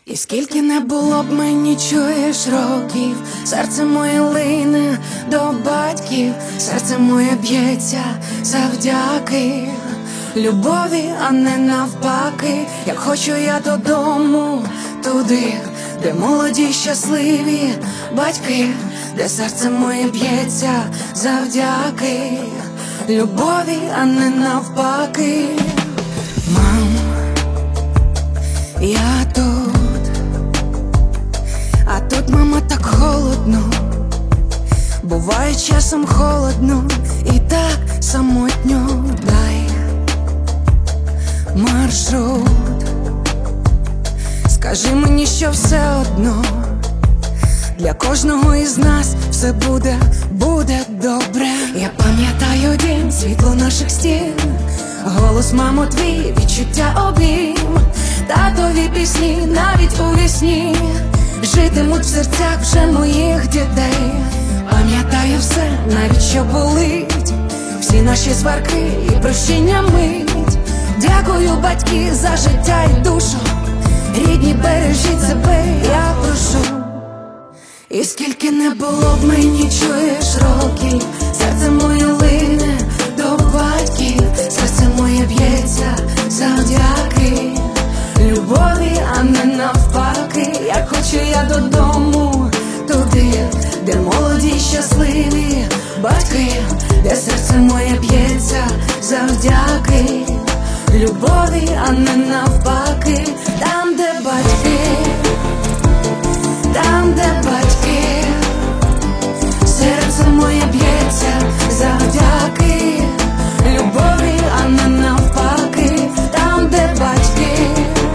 І скільки не було б мені, чуєш, років, серце моє лине до батьків, серце моє б'ється завдяки любові, а не навпаки. Як хочу я додому, туди, де молоді щасливі батьки, де серце моє б'ється завдяки любові, а не навпаки. Мам, я тут, а тут, мама, так холодно. Буває часом холодно і так самотньо. Дай маршрут, скажи мені, що все одно для кожного із нас все буде добре. Я пам'ятаю день, світло наших стін, голос, мамо, твій, відчуття обійм, татові пісні навіть у вісні житимуть в серцях вже моїх дітей. Пам'ятаю все, навіть що болить, всі наші сварки і прощення мить. Дякую, батьки, за життя і душу, рідні, бережіть себе, я прошу. І скільки не було б мені, чуєш, років, серце моє лине до батьків, серце моє б'ється завдяки любові, а не навпаки. Як хочу я додому, туди, де молоді щасливі батьки, де серце моє б'ється завдяки любові, а не навпаки. Там, де батьки, там, де батьки, серце моє б'ється завдяки любові, а не навпаки. Там, де батьки,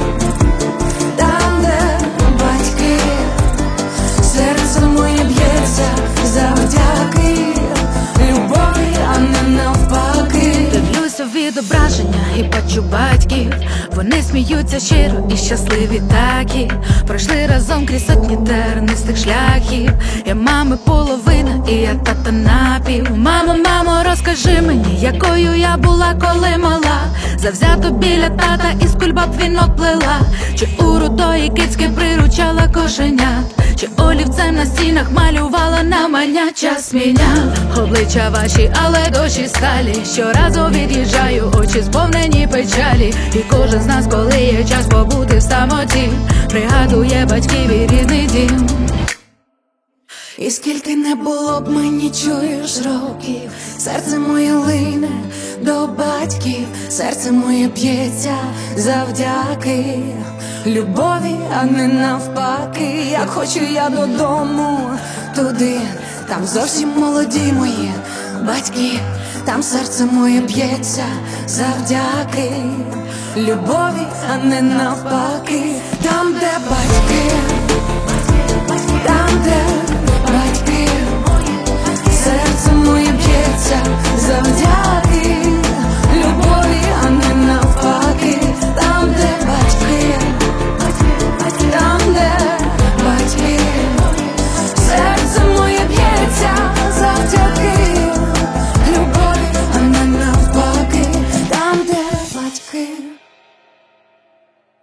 там, де батьки, серце моє б'ється завдяки любові, а не навпаки. Дивлюся в відображення і бачу батьків, вони сміються щиро і щасливі такі. Пройшли разом крізь сотні тернистих шляхів. Я мами половина і я тата напів. Мамо, мамо, розкажи мені, якою я була, коли мала, завзято біля тата із кульбаб вінок плела. Чи у рудої кицьки приручала кошенят, чи олівцем на стінах малювала намання. Час міняв обличчя ваші, але душі сталі. Щоразу від'їжджаю, очі сповнені печалі. І кожен з нас, коли є час побути в самоті, пригадує батьків і рідний дім. І скільки не було б мені, чуєш, років, серце моє лине до батьків, серце моє б'ється завдяки любові, а не навпаки. Як хочу я додому, туди, там зовсім молоді мої батьки, там серце моє б'ється завдяки любові, а не навпаки. Там, де батьки, там, де батьки, серце моє б'ється завдяки